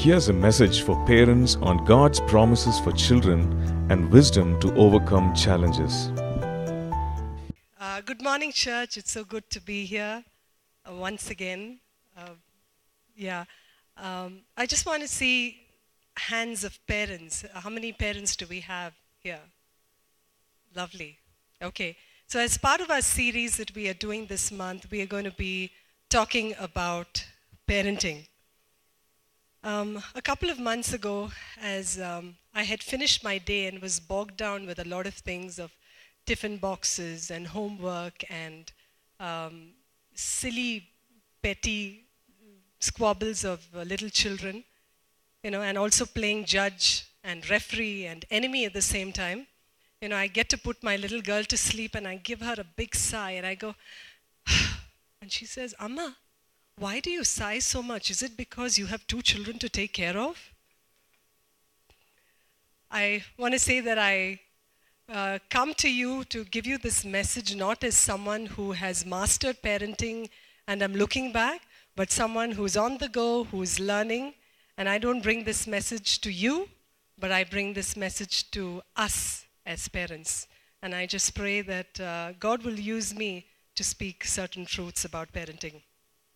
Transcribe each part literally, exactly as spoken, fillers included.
Here's a message for parents on God's promises for children and wisdom to overcome challenges. Uh, good morning, church. It's so good to be here uh, once again. Uh, yeah, um, I just want to see hands of parents. Uh, How many parents do we have here? Lovely. Okay. So as part of our series that we are doing this month, we are going to be talking about parenting. Um, a couple of months ago, as um, I had finished my day and was bogged down with a lot of things of tiffin boxes and homework and um, silly, petty squabbles of uh, little children, you know, and also playing judge and referee and enemy at the same time. You know, I get to put my little girl to sleep and I give her a big sigh and I go, and she says, "Amma, why do you sigh so much? Is it because you have two children to take care of?" I want to say that I uh, come to you to give you this message not as someone who has mastered parenting and I'm looking back, but someone who's on the go, who's learning. And I don't bring this message to you, but I bring this message to us as parents. And I just pray that uh, God will use me to speak certain truths about parenting.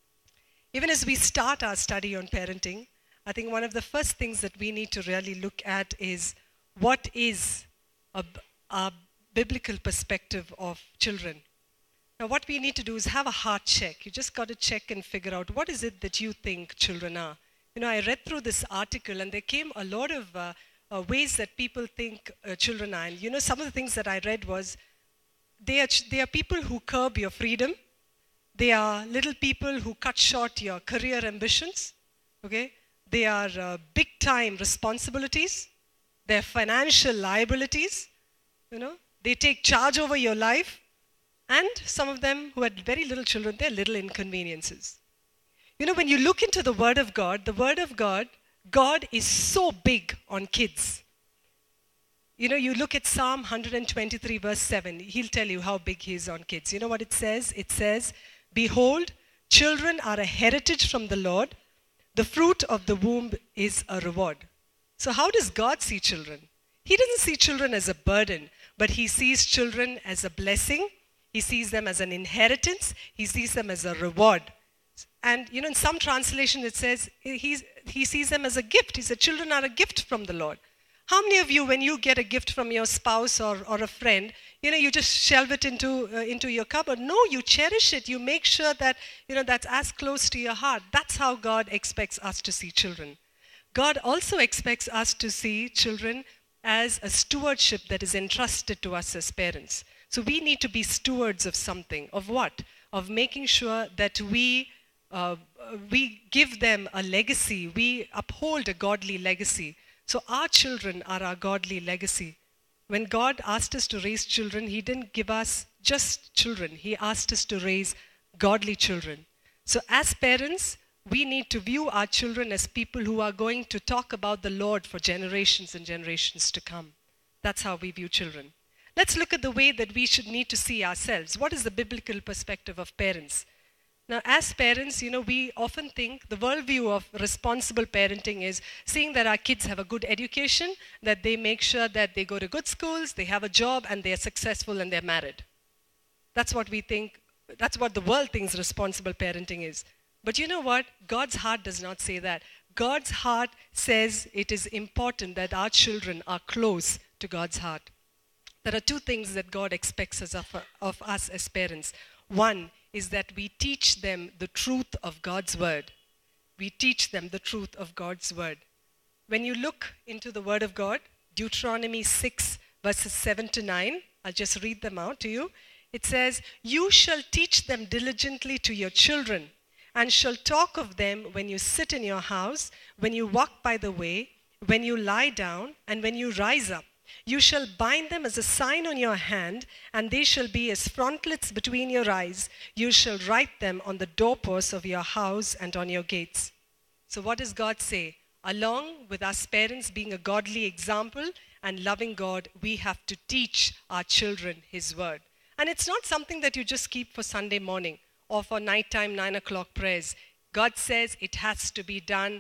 Even as we start our study on parenting, I think one of the first things that we need to really look at is what is a, a biblical perspective of children. Now, what we need to do is have a heart check. You just got to check and figure out what is it that you think children are. You know, I read through this article and there came a lot of uh, uh, ways that people think uh, children are. And you know, some of the things that I read was they are, ch- they are people who curb your freedom. They are little people who cut short your career ambitions, okay? They are uh, big-time responsibilities. They're financial liabilities, you know? They take charge over your life. And some of them who had very little children, they're little inconveniences. You know, when you look into the Word of God, the Word of God, God is so big on kids. You know, you look at Psalm one twenty-three, verse seven. He'll tell you how big he is on kids. You know what it says? It says, "Behold, children are a heritage from the Lord. The fruit of the womb is a reward." So how does God see children? He doesn't see children as a burden, but he sees children as a blessing. He sees them as an inheritance. He sees them as a reward. And, you know, in some translation it says he's, he sees them as a gift. He said children are a gift from the Lord. How many of you, when you get a gift from your spouse or, or a friend, you know, you just shelve it into uh, into your cupboard? No, you cherish it. You make sure that, you know, that's as close to your heart. That's how God expects us to see children. God also expects us to see children as a stewardship that is entrusted to us as parents. So we need to be stewards of something. Of what? Of making sure that we uh, we give them a legacy. We uphold a godly legacy. So our children are our godly legacy. When God asked us to raise children, he didn't give us just children. He asked us to raise godly children. So as parents, we need to view our children as people who are going to talk about the Lord for generations and generations to come. That's how we view children. Let's look at the way that we should need to see ourselves. What is the biblical perspective of parents? Now, as parents, you know, we often think the worldview of responsible parenting is seeing that our kids have a good education, that they make sure that they go to good schools, they have a job, and they're successful and they're married. That's what we think, that's what the world thinks responsible parenting is. But you know what? God's heart does not say that. God's heart says it is important that our children are close to God's heart. There are two things that God expects us of, of us as parents. One is that we teach them the truth of God's word. We teach them the truth of God's word. When you look into the word of God, Deuteronomy six, verses seven to nine, I'll just read them out to you. It says, "You shall teach them diligently to your children, and shall talk of them when you sit in your house, when you walk by the way, when you lie down, and when you rise up. You shall bind them as a sign on your hand, and they shall be as frontlets between your eyes. You shall write them on the doorposts of your house and on your gates." So what does God say? Along with us parents being a godly example and loving God, we have to teach our children his word. And it's not something that you just keep for Sunday morning or for nighttime nine o'clock prayers. God says it has to be done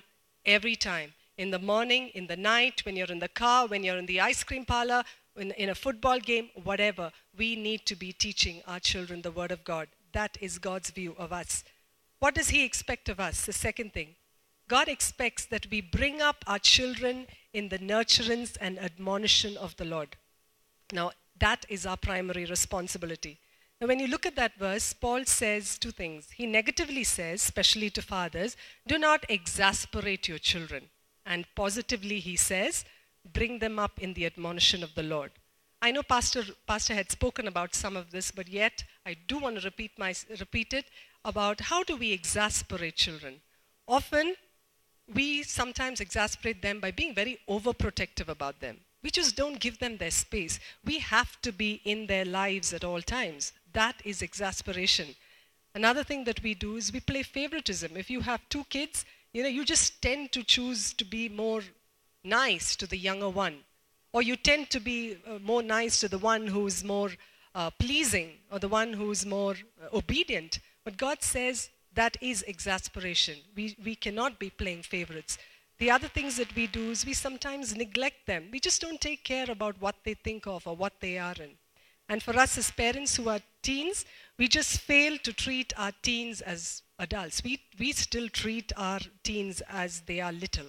every time. In the morning, in the night, when you're in the car, when you're in the ice cream parlor, in, in a football game, whatever. We need to be teaching our children the Word of God. That is God's view of us. What does He expect of us? The second thing. God expects that we bring up our children in the nurturance and admonition of the Lord. Now, that is our primary responsibility. Now, when you look at that verse, Paul says two things. He negatively says, especially to fathers, do not exasperate your children. And positively he says, bring them up in the admonition of the Lord. I know Pastor, Pastor had spoken about some of this, but yet I do want to repeat, my, repeat it about how do we exasperate children. Often, we sometimes exasperate them by being very overprotective about them. We just don't give them their space. We have to be in their lives at all times. That is exasperation. Another thing that we do is we play favoritism. If you have two kids, you know, you just tend to choose to be more nice to the younger one. Or you tend to be uh, more nice to the one who's more uh, pleasing or the one who's more uh, obedient. But God says that is exasperation. We, we cannot be playing favorites. The other things that we do is we sometimes neglect them. We just don't take care about what they think of or what they are in. And for us as parents who are teens, we just fail to treat our teens as adults. We, we still treat our teens as they are little.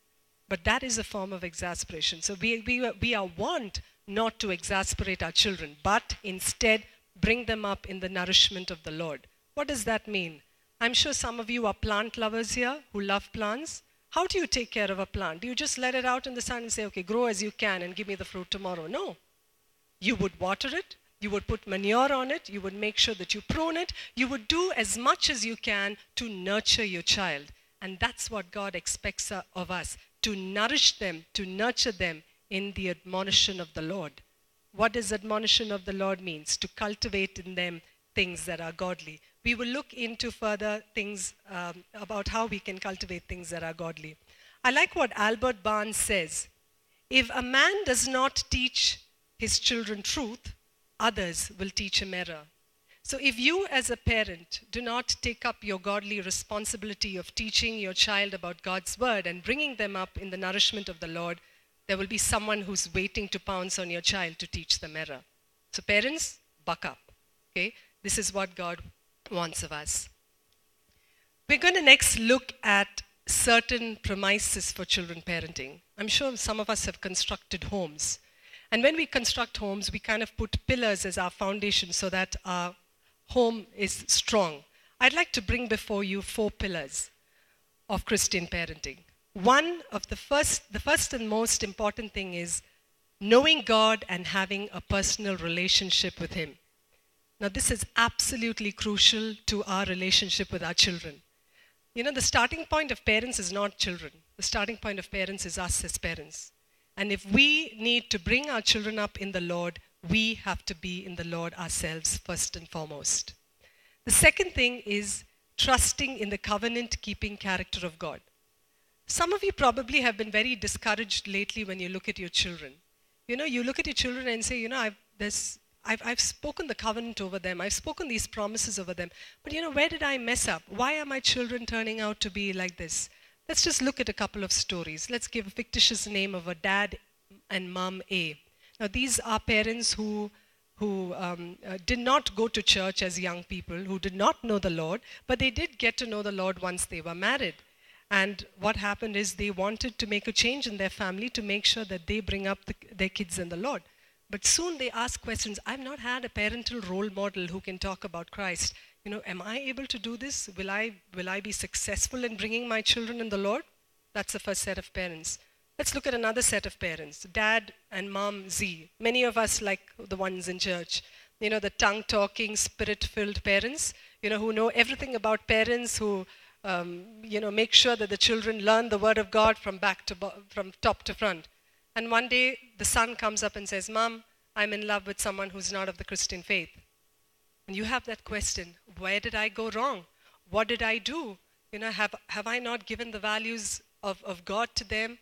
But that is a form of exasperation. So we, we, we are warned not to exasperate our children, but instead bring them up in the nourishment of the Lord. What does that mean? I'm sure some of you are plant lovers here who love plants. How do you take care of a plant? Do you just let it out in the sun and say, okay, grow as you can and give me the fruit tomorrow? No. You would water it. You would put manure on it. You would make sure that you prune it. You would do as much as you can to nurture your child. And that's what God expects of us, to nourish them, to nurture them in the admonition of the Lord. What does admonition of the Lord means? To cultivate in them things that are godly. We will look into further things um, about how we can cultivate things that are godly. I like what Albert Barnes says. If a man does not teach his children truth, others will teach him error. So if you as a parent do not take up your godly responsibility of teaching your child about God's word and bringing them up in the nourishment of the Lord, there will be someone who's waiting to pounce on your child to teach them error. So parents, buck up. Okay? This is what God wants of us. We're going to next look at certain premises for children parenting. I'm sure some of us have constructed homes. And when we construct homes, we kind of put pillars as our foundation so that our home is strong. I'd like to bring before you four pillars of Christian parenting. One of the first, the first and most important thing is knowing God and having a personal relationship with Him. Now, this is absolutely crucial to our relationship with our children. You know, the starting point of parents is not children. The starting point of parents is us as parents. And if we need to bring our children up in the Lord, we have to be in the Lord ourselves first and foremost. The second thing is trusting in the covenant-keeping character of God. Some of you probably have been very discouraged lately when you look at your children. You know, you look at your children and say, you know, I've, there's, I've, I've spoken the covenant over them. I've spoken these promises over them. But, you know, where did I mess up? Why are my children turning out to be like this? Let's just look at a couple of stories. Let's give a fictitious name of a dad and mom A. Now, these are parents who, who um, uh, did not go to church as young people, who did not know the Lord, but they did get to know the Lord once they were married. And what happened is they wanted to make a change in their family to make sure that they bring up the, their kids in the Lord. But soon they ask questions. I've not had a parental role model who can talk about Christ. You know, am I able to do this? Will I, will I be successful in bringing my children in the Lord? That's the first set of parents. Let's look at another set of parents, dad and mom Z. Many of us like the ones in church. You know, the tongue-talking, spirit-filled parents, you know, who know everything about parents, who, um, you know, make sure that the children learn the word of God from back to bo- from top to front. And one day, the son comes up and says, Mom, I'm in love with someone who's not of the Christian faith. And you have that question, where did I go wrong? What did I do? You know, have, have I not given the values of, of God to them?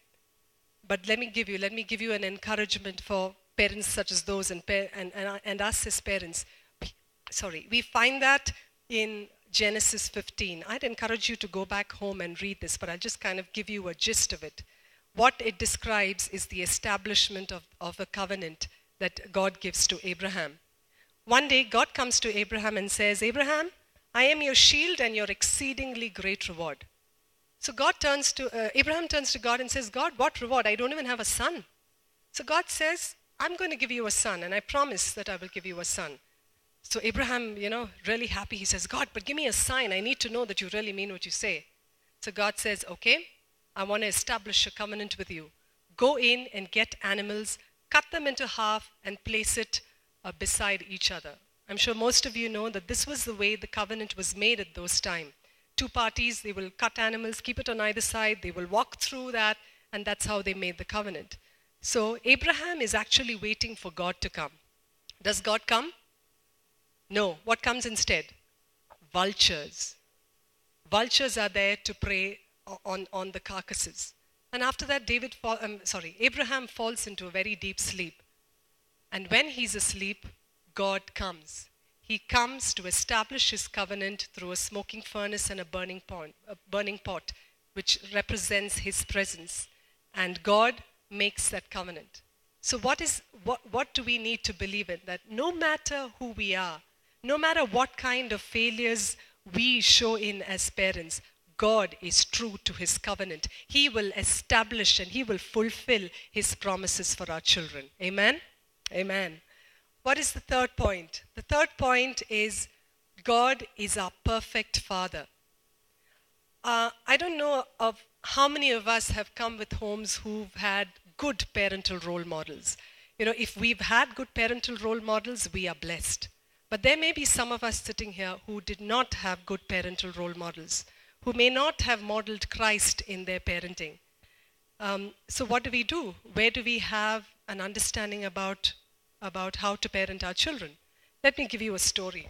But let me give you, let me give you an encouragement for parents such as those and, and, and, and us as parents. We, sorry, we find that in Genesis fifteen. I'd encourage you to go back home and read this, but I'll just kind of give you a gist of it. What it describes is the establishment of, of a covenant that God gives to Abraham. One day, God comes to Abraham and says, Abraham, I am your shield and your exceedingly great reward. So God turns to, uh, Abraham turns to God and says, God, what reward? I don't even have a son. So God says, I'm going to give you a son, and I promise that I will give you a son. So Abraham, you know, really happy, he says, God, but give me a sign. I need to know that you really mean what you say. So God says, okay, I want to establish a covenant with you. Go in and get animals, cut them into half, and place it uh, beside each other. I'm sure most of you know that this was the way the covenant was made at those times. Two parties, they will cut animals, keep it on either side, they will walk through that, and that's how they made the covenant. So Abraham is actually waiting for God to come. Does God come? No. What comes instead? Vultures. Vultures are there to prey on, on the carcasses. And after that, David, fall, um, sorry, Abraham falls into a very deep sleep. And when he's asleep, God comes. He comes to establish his covenant through a smoking furnace and a burning pot, a burning pot, which represents his presence. And God makes that covenant. So what is what, what do we need to believe in? That no matter who we are, no matter what kind of failures we show in as parents, God is true to his covenant. He will establish and he will fulfill his promises for our children. Amen? Amen. What is the third point? The third point is God is our perfect Father. Uh, I don't know of how many of us have come with homes who've had good parental role models. You know, if we've had good parental role models, we are blessed. But there may be some of us sitting here who did not have good parental role models, who may not have modeled Christ in their parenting. Um, so what do we do? Where do we have an understanding about about how to parent our children? Let me give you a story.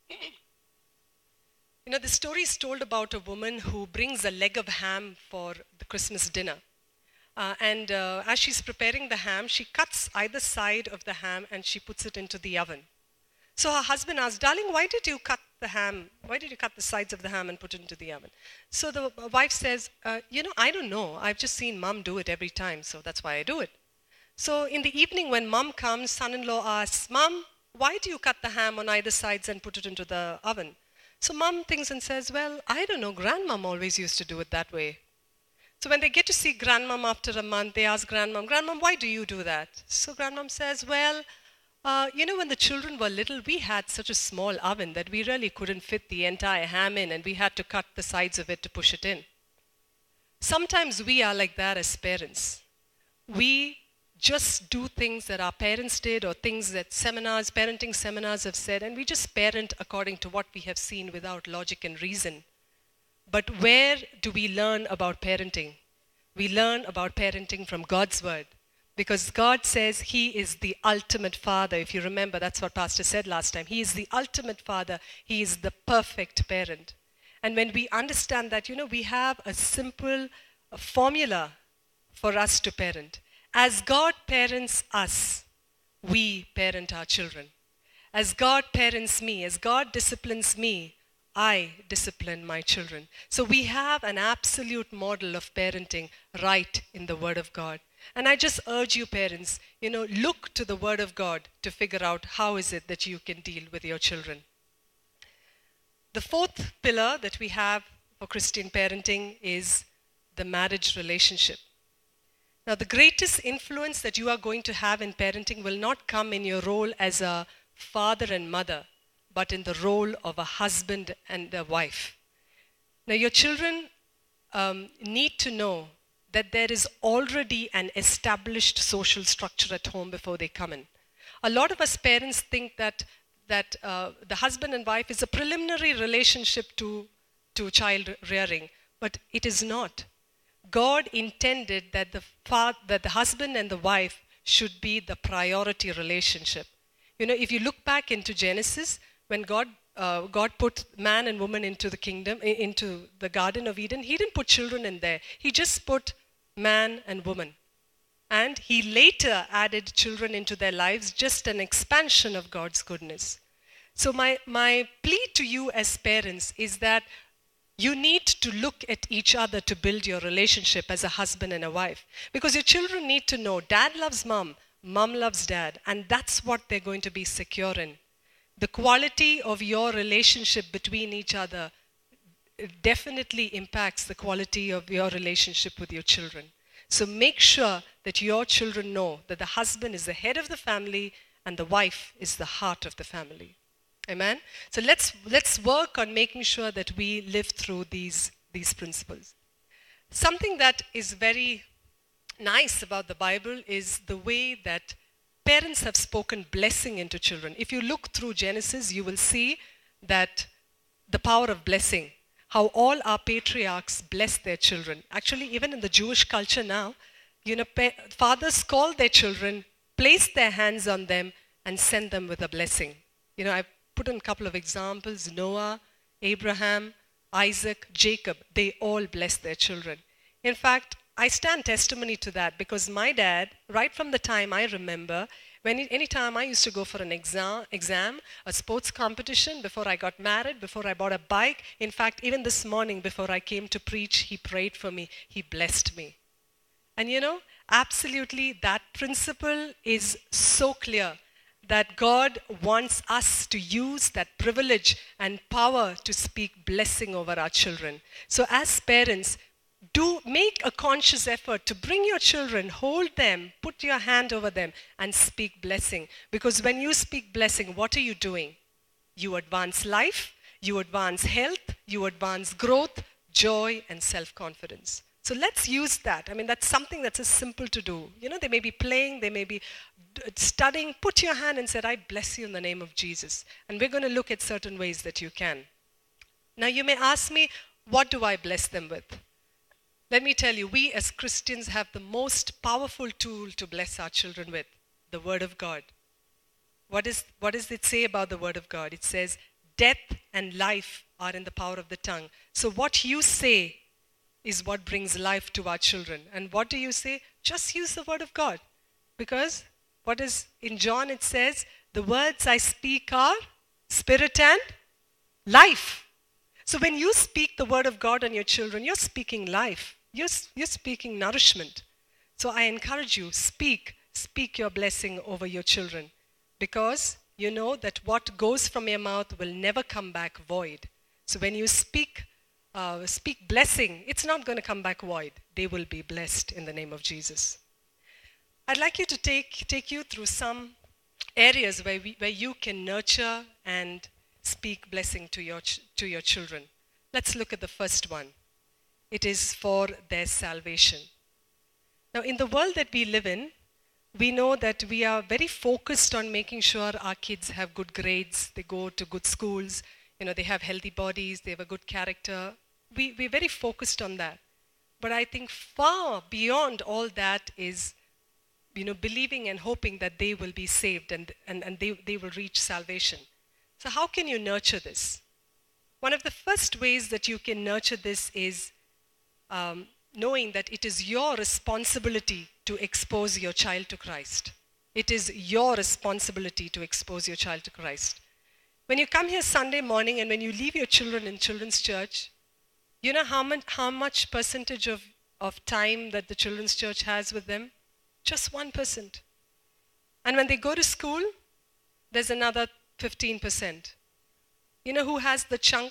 You know, the story is told about a woman who brings a leg of ham for the Christmas dinner. Uh, and uh, as she's preparing the ham, she cuts either side of the ham and she puts it into the oven. So her husband asks, darling, why did you cut the ham? Why did you cut the sides of the ham and put it into the oven? So the wife says, uh, you know, I don't know. I've just seen mom do it every time, so that's why I do it. So in the evening when mom comes, son-in-law asks, Mom, why do you cut the ham on either sides and put it into the oven? So mom thinks and says, well, I don't know, grandmom always used to do it that way. So when they get to see grandmom after a month, they ask grandmom, grandmom, why do you do that? So grandmom says, well, uh, you know, when the children were little, we had such a small oven that we really couldn't fit the entire ham in, and we had to cut the sides of it to push it in. Sometimes we are like that as parents. We just do things that our parents did or things that seminars, parenting seminars have said, and we just parent according to what we have seen without logic and reason. But where do we learn about parenting? We learn about parenting from God's word, because God says he is the ultimate father. If you remember, that's what Pastor said last time. He is the ultimate father. He is the perfect parent. And when we understand that, you know, we have a simple formula for us to parent. As God parents us, we parent our children. As God parents me, as God disciplines me, I discipline my children. So we have an absolute model of parenting right in the Word of God. And I just urge you parents, you know, look to the Word of God to figure out how is it that you can deal with your children. The fourth pillar that we have for Christian parenting is the marriage relationship. Now, the greatest influence that you are going to have in parenting will not come in your role as a father and mother, but in the role of a husband and a wife. Now, your children um, need to know that there is already an established social structure at home before they come in. A lot of us parents think that, that uh, the husband and wife is a preliminary relationship to, to child rearing, but it is not. God intended that the, father, that the husband and the wife should be the priority relationship. You know, if you look back into Genesis, when God, uh, God put man and woman into the kingdom, into the Garden of Eden, he didn't put children in there. He just put man and woman. And he later added children into their lives, just an expansion of God's goodness. So my, my plea to you as parents is that you need to look at each other to build your relationship as a husband and a wife. Because your children need to know dad loves mom, mom loves dad, and that's what they're going to be secure in. The quality of your relationship between each other definitely impacts the quality of your relationship with your children. So make sure that your children know that the husband is the head of the family and the wife is the heart of the family. Amen? So let's, let's work on making sure that we live through these, these principles. Something that is very nice about the Bible is the way that parents have spoken blessing into children. If you look through Genesis, you will see that the power of blessing, how all our patriarchs blessed their children. Actually, even in the Jewish culture now, you know, pa- fathers call their children, place their hands on them, and send them with a blessing. You know, I put in a couple of examples. Noah, Abraham, Isaac, Jacob, they all blessed their children. In fact, I stand testimony to that because my dad, right from the time I remember, when any time I used to go for an exam, exam, a sports competition, before I got married, before I bought a bike, in fact, even this morning before I came to preach, he prayed for me, he blessed me. And you know, absolutely that principle is so clear that God wants us to use that privilege and power to speak blessing over our children. So as parents, do make a conscious effort to bring your children, hold them, put your hand over them, and speak blessing. Because when you speak blessing, what are you doing? You advance life, you advance health, you advance growth, joy, and self-confidence. So let's use that. I mean, that's something that's as simple to do. You know, they may be playing, they may be studying. Put your hand and say, I bless you in the name of Jesus. And we're going to look at certain ways that you can. Now, you may ask me, what do I bless them with? Let me tell you, we as Christians have the most powerful tool to bless our children with, the Word of God. What is, what does it say about the Word of God? It says, death and life are in the power of the tongue. So what you say is what brings life to our children. And what do you say? Just use the Word of God. Because what is in John it says, the words I speak are spirit and life. So when you speak the Word of God on your children, you're speaking life. You're, you're speaking nourishment. So I encourage you, speak, speak your blessing over your children. Because you know that what goes from your mouth will never come back void. So when you speak, uh, speak blessing, it's not going to come back void. They will be blessed in the name of Jesus. I'd like you to take, take you through some areas where, we, where you can nurture and speak blessing to your, ch- to your children. Let's look at the first one. It is for their salvation. Now, in the world that we live in, we know that we are very focused on making sure our kids have good grades, they go to good schools, you know, they have healthy bodies, they have a good character. We, we're very focused on that. But I think far beyond all that is, you know, believing and hoping that they will be saved and, and, and they, they will reach salvation. So how can you nurture this? One of the first ways that you can nurture this is um, knowing that it is your responsibility to expose your child to Christ. It is your responsibility to expose your child to Christ. When you come here Sunday morning and when you leave your children in children's church, you know how much, how much percentage of, of time that the children's church has with them? Just one percent. And when they go to school, there's another fifteen percent. You know who has the chunk?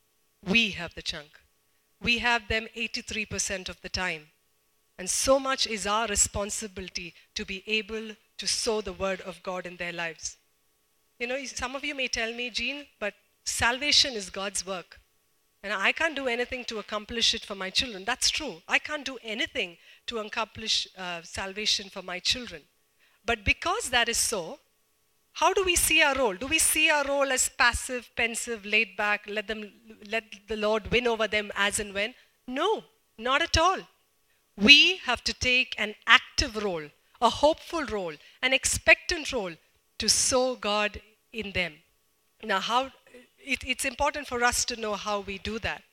We have the chunk. We have them eighty-three percent of the time. And so much is our responsibility to be able to sow the word of God in their lives. You know, some of you may tell me, Jean, but salvation is God's work. And I can't do anything to accomplish it for my children. That's true. I can't do anything to accomplish uh, salvation for my children. But because that is so, how do we see our role? Do we see our role as passive, pensive, laid back, let them, let the Lord win over them as and when? No, not at all. We have to take an active role, a hopeful role, an expectant role to sow God in them. Now, how it, it's important for us to know how we do that.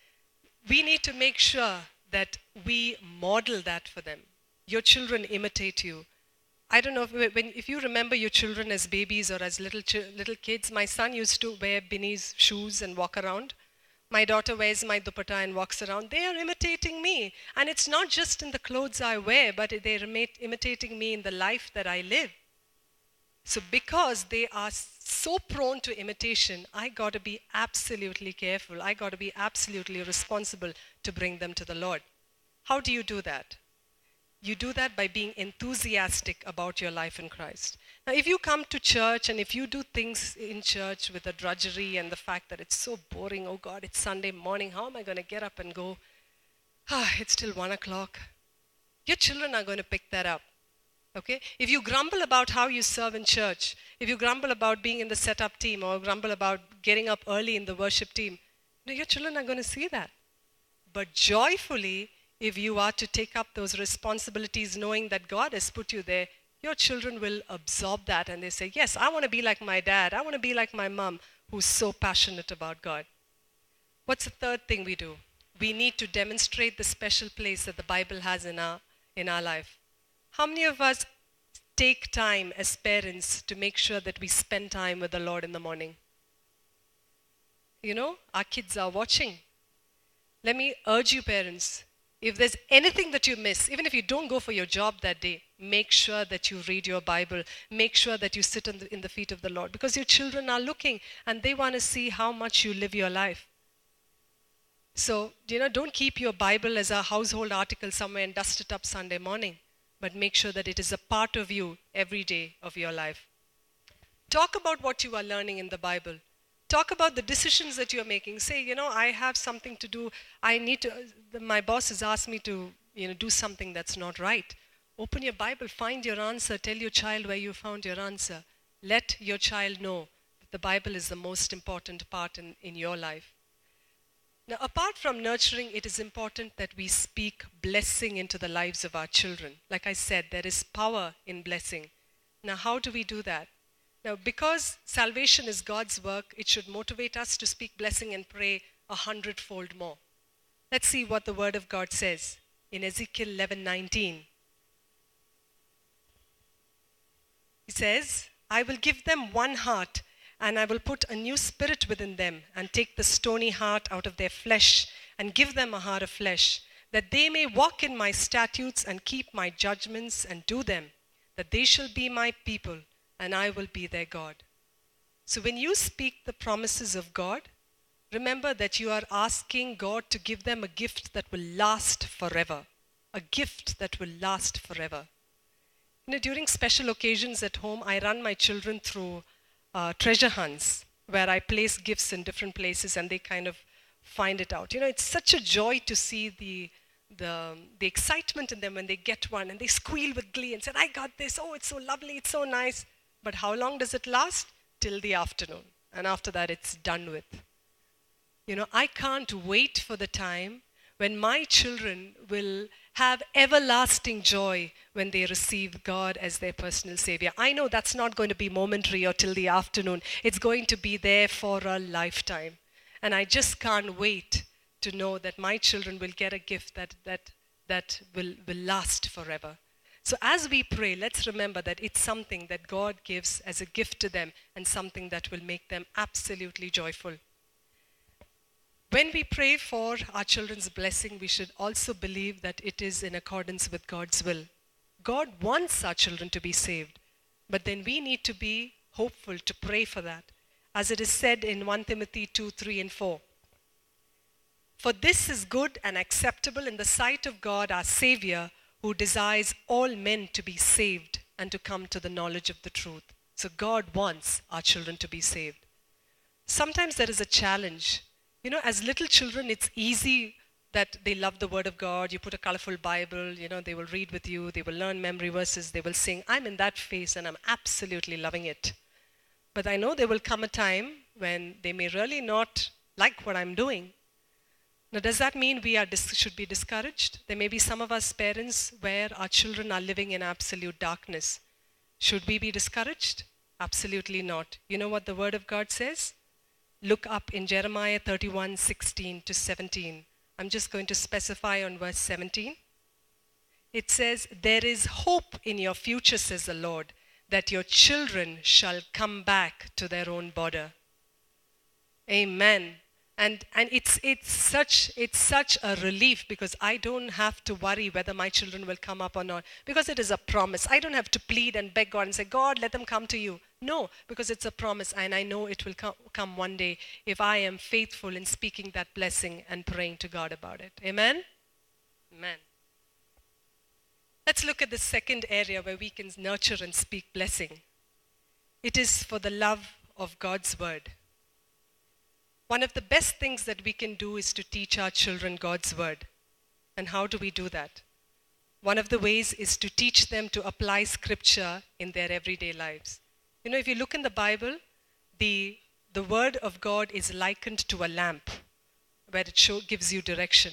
We need to make sure that we model that for them. Your children imitate you. I don't know if, when, if you remember your children as babies or as little ch- little kids. My son used to wear Binny's shoes and walk around. My daughter wears my dupatta and walks around. They are imitating me. And it's not just in the clothes I wear, but they're imi- imitating me in the life that I live. So because they are so prone to imitation, I got to be absolutely careful. I got to be absolutely responsible to bring them to the Lord. How do you do that? You do that by being enthusiastic about your life in Christ. Now, if you come to church and if you do things in church with a drudgery and the fact that it's so boring, oh God, it's Sunday morning, how am I going to get up and go? Ah, it's still one o'clock. Your children are going to pick that up. Okay? If you grumble about how you serve in church, if you grumble about being in the setup team or grumble about getting up early in the worship team, you know, your children are going to see that. But joyfully, if you are to take up those responsibilities knowing that God has put you there, your children will absorb that and they say, yes, I want to be like my dad. I want to be like my mom who's so passionate about God. What's the third thing we do? We need to demonstrate the special place that the Bible has in our, in our life. How many of us take time as parents to make sure that we spend time with the Lord in the morning? You know, our kids are watching. Let me urge you, parents, if there's anything that you miss, even if you don't go for your job that day, make sure that you read your Bible. Make sure that you sit in the, in the feet of the Lord, because your children are looking and they want to see how much you live your life. So, you know, don't keep your Bible as a household article somewhere and dust it up Sunday morning, but make sure that it is a part of you every day of your life. Talk about what you are learning in the Bible. Talk about the decisions that you're making. Say, you know, I have something to do. I need to, my boss has asked me to, you know, do something that's not right. Open your Bible, find your answer. Tell your child where you found your answer. Let your child know that the Bible is the most important part in, in your life. Now, apart from nurturing, it is important that we speak blessing into the lives of our children. Like I said, there is power in blessing. Now, how do we do that? Now, because salvation is God's work, it should motivate us to speak blessing and pray a hundredfold more. Let's see what the Word of God says in Ezekiel eleven nineteen. He says, I will give them one heart, and I will put a new spirit within them, and take the stony heart out of their flesh, and give them a heart of flesh, that they may walk in my statutes and keep my judgments and do them, that they shall be my people, and I will be their God. So when you speak the promises of God, remember that you are asking God to give them a gift that will last forever. A gift that will last forever. You know, during special occasions at home, I run my children through uh, treasure hunts where I place gifts in different places and they kind of find it out. You know, it's such a joy to see the the the excitement in them when they get one and they squeal with glee and say, I got this, oh, it's so lovely, it's so nice. But how long does it last? Till the afternoon. And after that, it's done with. You know, I can't wait for the time when my children will have everlasting joy when they receive God as their personal Savior. I know that's not going to be momentary or till the afternoon. It's going to be there for a lifetime. And I just can't wait to know that my children will get a gift that, that, that will, will last forever. So as we pray, let's remember that it's something that God gives as a gift to them and something that will make them absolutely joyful. When we pray for our children's blessing, we should also believe that it is in accordance with God's will. God wants our children to be saved, but then we need to be hopeful to pray for that. As it is said in First Timothy two, three and four. For this is good and acceptable in the sight of God our Savior, who desires all men to be saved and to come to the knowledge of the truth. So God wants our children to be saved. Sometimes there is a challenge. You know, as little children, it's easy that they love the Word of God. You put a colorful Bible, you know, they will read with you, they will learn memory verses, they will sing. I'm in that phase and I'm absolutely loving it. But I know there will come a time when they may really not like what I'm doing. Now, does that mean we are dis- should be discouraged? There may be some of us parents where our children are living in absolute darkness. Should we be discouraged? Absolutely not. You know what the Word of God says? Look up in Jeremiah thirty-one, sixteen to seventeen. I'm just going to specify on verse seventeen. It says, there is hope in your future, says the Lord, that your children shall come back to their own border. Amen. And and it's it's such it's such a relief, because I don't have to worry whether my children will come up or not, because it is a promise. I don't have to plead and beg God and say, God, let them come to you. No, because it's a promise, and I know it will come, come one day if I am faithful in speaking that blessing and praying to God about it. Amen? Amen. Let's look at the second area where we can nurture and speak blessing. It is for the love of God's word. One of the best things that we can do is to teach our children God's word. And how do we do that? One of the ways is to teach them to apply scripture in their everyday lives. You know, if you look in the Bible, the, the word of God is likened to a lamp, where it show, gives you direction.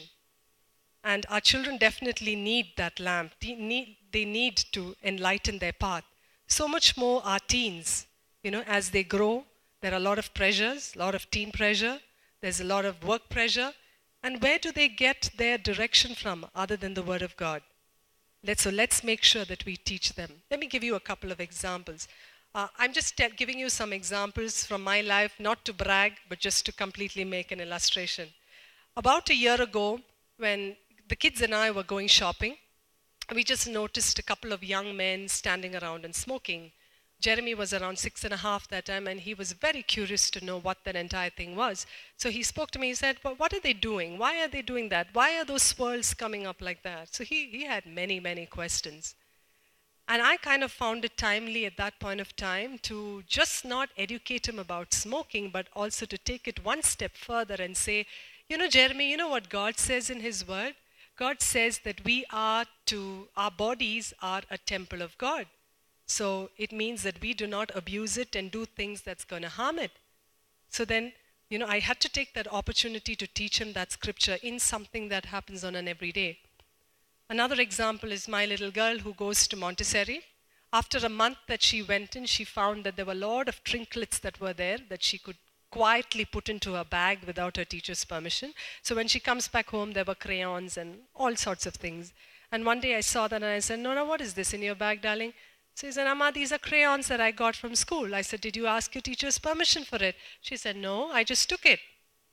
And our children definitely need that lamp. They need, they need to enlighten their path. So much more our teens, you know, as they grow, there are a lot of pressures, a lot of teen pressure. There's a lot of work pressure. And where do they get their direction from other than the word of God? Let's, so let's make sure that we teach them. Let me give you a couple of examples. Uh, I'm just te- giving you some examples from my life, not to brag, but just to completely make an illustration. About a year ago, when the kids and I were going shopping, we just noticed a couple of young men standing around and smoking. Jeremy was around six and a half that time, and he was very curious to know what that entire thing was. So he spoke to me, he said, well, what are they doing? Why are they doing that? Why are those swirls coming up like that? So he, he had many, many questions. And I kind of found it timely at that point of time to just not educate him about smoking, but also to take it one step further and say, you know, Jeremy, you know what God says in his word? God says that we are to, our bodies are a temple of God. So it means that we do not abuse it and do things that's going to harm it. So then, you know, I had to take that opportunity to teach him that scripture in something that happens on an everyday. Another example is my little girl who goes to Montessori. After a month that she went in, she found that there were a lot of trinkets that were there that she could quietly put into her bag without her teacher's permission. So when she comes back home, there were crayons and all sorts of things. And one day I saw that and I said, Nora, what is this in your bag, darling? So he said, Amma, these are crayons that I got from school. I said, did you ask your teacher's permission for it? She said, no, I just took it.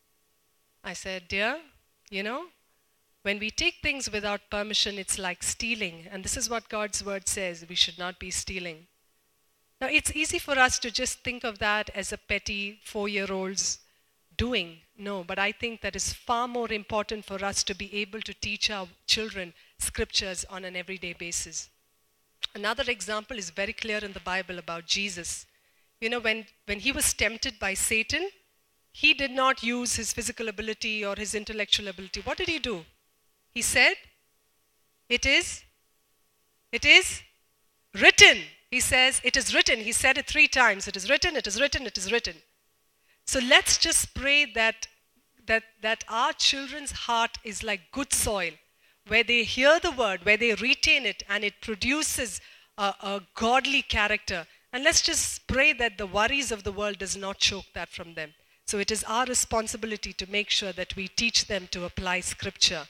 I said, dear, you know, when we take things without permission, it's like stealing. And this is what God's word says, we should not be stealing. Now, it's easy for us to just think of that as a petty four-year-old's doing. No, but I think that is far more important for us to be able to teach our children scriptures on an everyday basis. Another example is very clear in the Bible about Jesus. You know, when, when he was tempted by Satan, he did not use his physical ability or his intellectual ability. What did he do? He said, it is, it is written. He says, it is written. He said it three times. It is written, it is written, it is written. So let's just pray that, that, that our children's heart is like good soil, where they hear the word, where they retain it, and it produces a, a godly character. And let's just pray that the worries of the world does not choke that from them. So it is our responsibility to make sure that we teach them to apply scripture.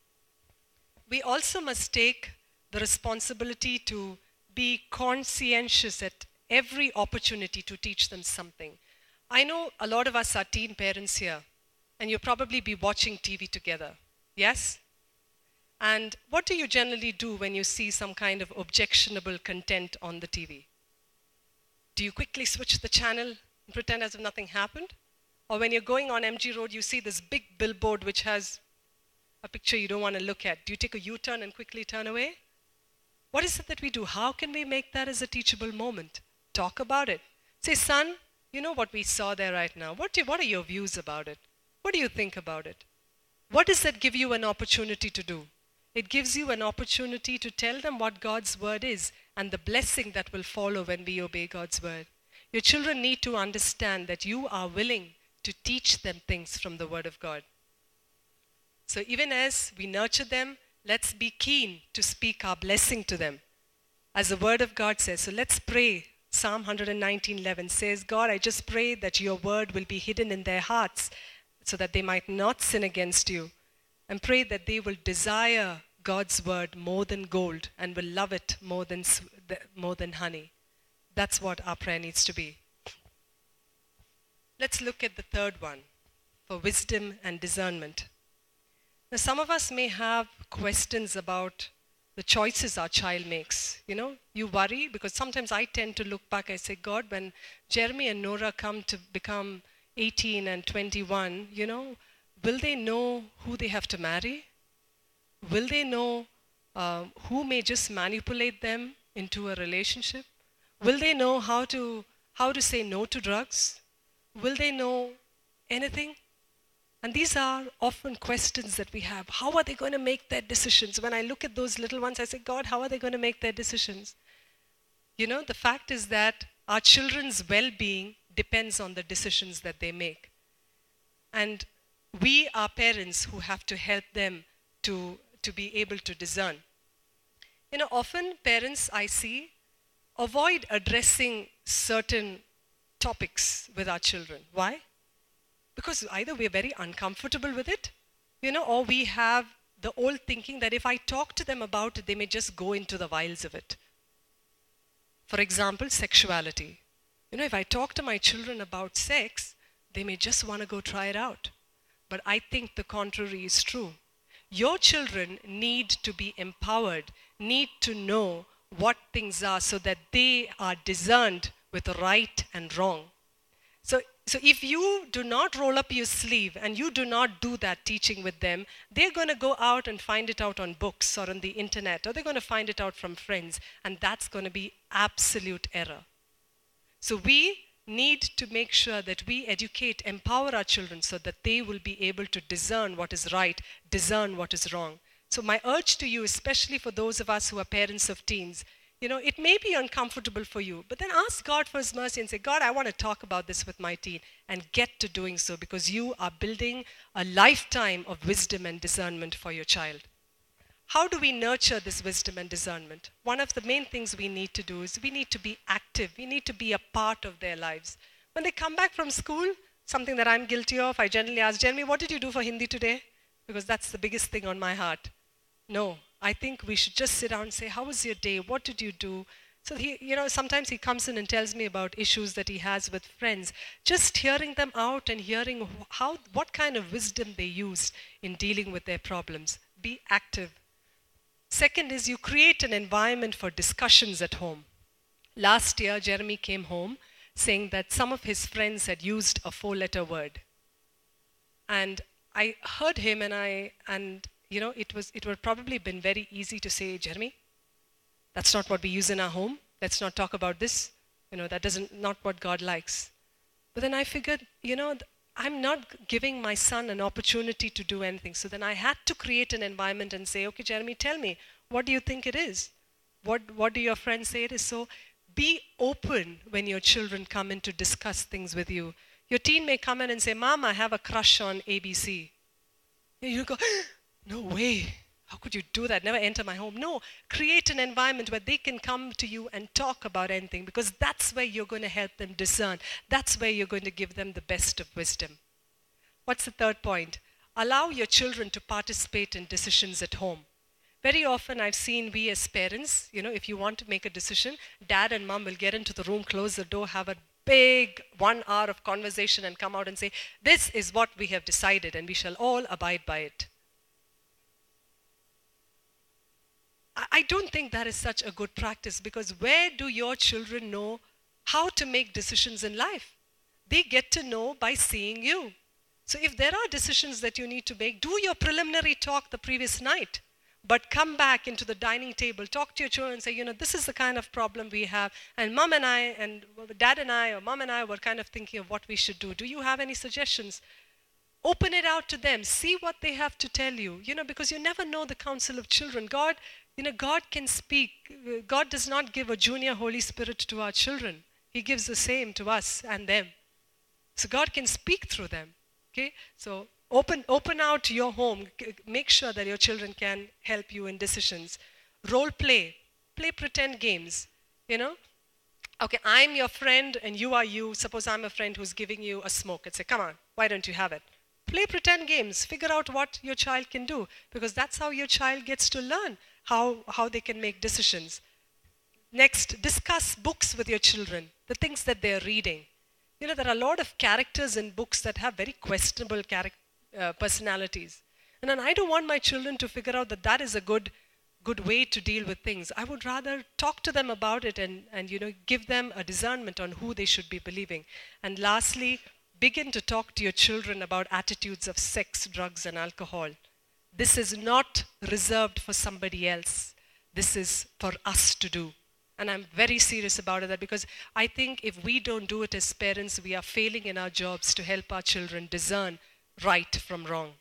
We also must take the responsibility to be conscientious at every opportunity to teach them something. I know a lot of us are teen parents here, and you'll probably be watching T V together. Yes? And what do you generally do when you see some kind of objectionable content on the T V? Do you quickly switch the channel and pretend as if nothing happened? Or when you're going on M G Road, you see this big billboard which has a picture you don't want to look at. Do you take a U-turn and quickly turn away? What is it that we do? How can we make that as a teachable moment? Talk about it. Say, son, you know what we saw there right now. What, do, what are your views about it? What do you think about it? What does that give you an opportunity to do? It gives you an opportunity to tell them what God's word is and the blessing that will follow when we obey God's word. Your children need to understand that you are willing to teach them things from the word of God. So even as we nurture them, let's be keen to speak our blessing to them. As the word of God says, so let's pray. Psalm one nineteen eleven says, God, I just pray that your word will be hidden in their hearts so that they might not sin against you. And pray that they will desire God's word more than gold and will love it more than, s- th- more than honey. That's what our prayer needs to be. Let's look at the third one, for wisdom and discernment. Now, some of us may have questions about the choices our child makes. You know, you worry because sometimes I tend to look back. I say, God, when Jeremy and Nora come to become eighteen and twenty-one, you know, will they know who they have to marry? Will they know um, who may just manipulate them into a relationship? Will they know how to how to say no to drugs? Will they know anything? And these are often questions that we have. How are they going to make their decisions? When I look at those little ones, I say, God, how are they going to make their decisions? You know, the fact is that our children's well-being depends on the decisions that they make. And we are parents who have to help them to, to be able to discern. You know, often parents I see avoid addressing certain topics with our children. Why? Because either we're very uncomfortable with it, you know, or we have the old thinking that if I talk to them about it, they may just go into the vials of it. For example, sexuality. You know, if I talk to my children about sex, they may just want to go try it out. But I think the contrary is true. Your children need to be empowered, need to know what things are so that they are discerned with right and wrong. So, so if you do not roll up your sleeve and you do not do that teaching with them, they're going to go out and find it out on books or on the internet, or they're going to find it out from friends, and that's going to be absolute error. So we need to make sure that we educate, empower our children so that they will be able to discern what is right, discern what is wrong. So my urge to you, especially for those of us who are parents of teens, you know, it may be uncomfortable for you, but then ask God for His mercy and say, God, I want to talk about this with my teen, and get to doing so, because you are building a lifetime of wisdom and discernment for your child. How do we nurture this wisdom and discernment? One of the main things we need to do is we need to be active. We need to be a part of their lives. When they come back from school, something that I'm guilty of, I generally ask, Jeremy, what did you do for Hindi today? Because that's the biggest thing on my heart. No, I think we should just sit down and say, how was your day? What did you do? So he, you know, sometimes he comes in and tells me about issues that he has with friends. Just hearing them out and hearing how, what kind of wisdom they use in dealing with their problems. Be active. Second is you create an environment for discussions at home. Last year, Jeremy came home saying that some of his friends had used a four-letter word. And I heard him and I, and you know, it was, it would probably been very easy to say, Jeremy, that's not what we use in our home. Let's not talk about this. You know, that doesn't, not what God likes. But then I figured, you know, I'm not giving my son an opportunity to do anything. So then I had to create an environment and say, okay, Jeremy, tell me, what do you think it is? What, what do your friends say it is? So be open when your children come in to discuss things with you. Your teen may come in and say, Mom, I have a crush on A B C. You go, no way. How could you do that? Never enter my home. No, create an environment where they can come to you and talk about anything, because that's where you're going to help them discern. That's where you're going to give them the best of wisdom. What's the third point? Allow your children to participate in decisions at home. Very often I've seen we as parents, you know, if you want to make a decision, dad and mom will get into the room, close the door, have a big one hour of conversation and come out and say, this is what we have decided and we shall all abide by it. I don't think that is such a good practice, because where do your children know how to make decisions in life? They get to know by seeing you. So if there are decisions that you need to make, do your preliminary talk the previous night, but come back into the dining table, talk to your children and say, you know, this is the kind of problem we have, and mom and I, and dad and I, or mom and I were kind of thinking of what we should do. Do you have any suggestions? Open it out to them. See what they have to tell you, you know, because you never know the counsel of children. God, you know, God can speak. God does not give a junior Holy Spirit to our children. He gives the same to us and them. So God can speak through them. Okay? So open, open out your home. Make sure that your children can help you in decisions. Role play. Play pretend games. You know? Okay, I'm your friend and you are you. Suppose I'm a friend who's giving you a smoke. I'd say, come on, why don't you have it? Play pretend games. Figure out what your child can do, because that's how your child gets to learn how, how they can make decisions. Next, discuss books with your children, the things that they're reading. You know, there are a lot of characters in books that have very questionable charac- uh, personalities. And then I don't want my children to figure out that that is a good good way to deal with things. I would rather talk to them about it and, and you know, give them a discernment on who they should be believing. And lastly, begin to talk to your children about attitudes of sex, drugs, and alcohol. This is not reserved for somebody else. This is for us to do. And I'm very serious about it, because I think if we don't do it as parents, we are failing in our jobs to help our children discern right from wrong.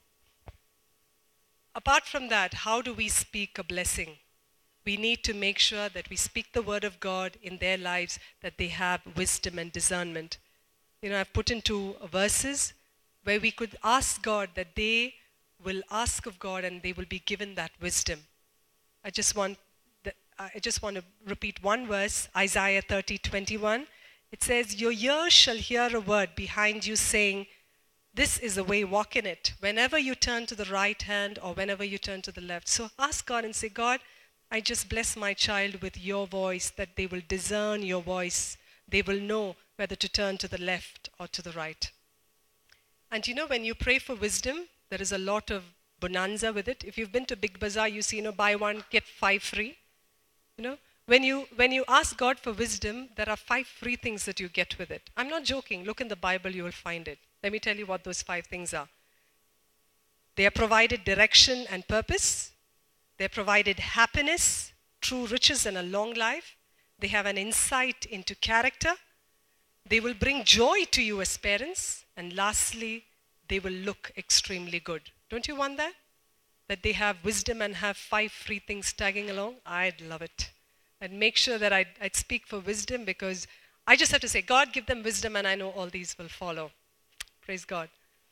Apart from that, how do we speak a blessing? We need to make sure that we speak the word of God in their lives, that they have wisdom and discernment. You know, I've put into verses where we could ask God that they will ask of God and they will be given that wisdom. I just want the, I just want to repeat one verse, Isaiah thirty twenty-one. It says, "Your ears shall hear a word behind you saying, 'This is the way, walk in it,' whenever you turn to the right hand or whenever you turn to the left." So ask God and say, "God, I just bless my child with your voice, that they will discern your voice. They will know whether to turn to the left or to the right." And you know, when you pray for wisdom, there is a lot of bonanza with it. If you've been to Big Bazaar, you see, you know, buy one, get five free. You know, when you, when you ask God for wisdom, there are five free things that you get with it. I'm not joking. Look in the Bible, you will find it. Let me tell you what those five things are. They are provided direction and purpose. They are provided happiness, true riches, and a long life. They have an insight into character. They will bring joy to you as parents. And lastly, they will look extremely good. Don't you want that? That they have wisdom and have five free things tagging along? I'd love it. I'd make sure that I'd, I'd speak for wisdom, because I just have to say, God, give them wisdom, and I know all these will follow. Praise God.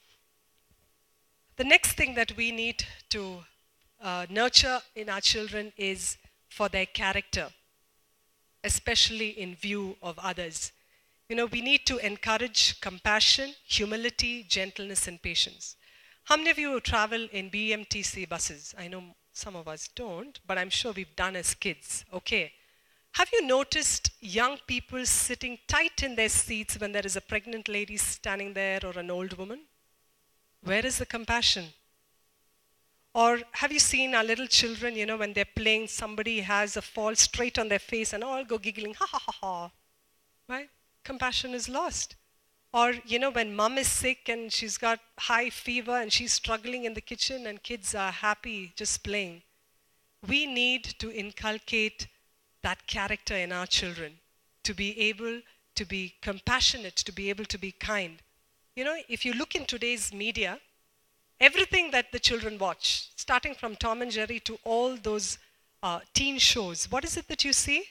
The next thing that we need to uh, nurture in our children is for their character, especially in view of others. You know, we need to encourage compassion, humility, gentleness, and patience. How many of you travel in B M T C buses? I know some of us don't, but I'm sure we've done as kids. Okay. Have you noticed young people sitting tight in their seats when there is a pregnant lady standing there or an old woman? Where is the compassion? Or have you seen our little children, you know, when they're playing, somebody has a fall straight on their face and all go giggling, ha ha ha ha, right? Compassion is lost. Or, you know, when mom is sick and she's got high fever and she's struggling in the kitchen and kids are happy just playing. We need to inculcate that character in our children, to be able to be compassionate, to be able to be kind. You know, if you look in today's media, everything that the children watch, starting from Tom and Jerry to all those uh, teen shows, what is it that you see?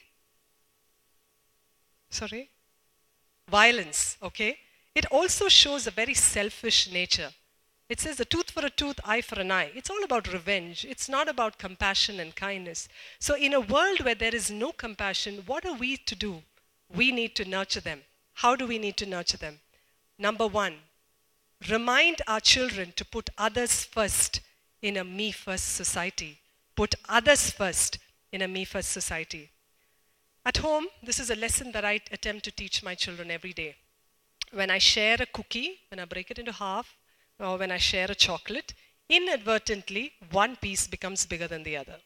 Sorry? Violence, okay? It also shows a very selfish nature. It says a tooth for a tooth, eye for an eye. It's all about revenge. It's not about compassion and kindness. So in a world where there is no compassion, what are we to do? We need to nurture them. How do we need to nurture them? Number one, remind our children to put others first in a me-first society. Put others first in a me-first society. At home, this is a lesson that I attempt to teach my children every day. When I share a cookie, when I break it into half, or when I share a chocolate, inadvertently, one piece becomes bigger than the other.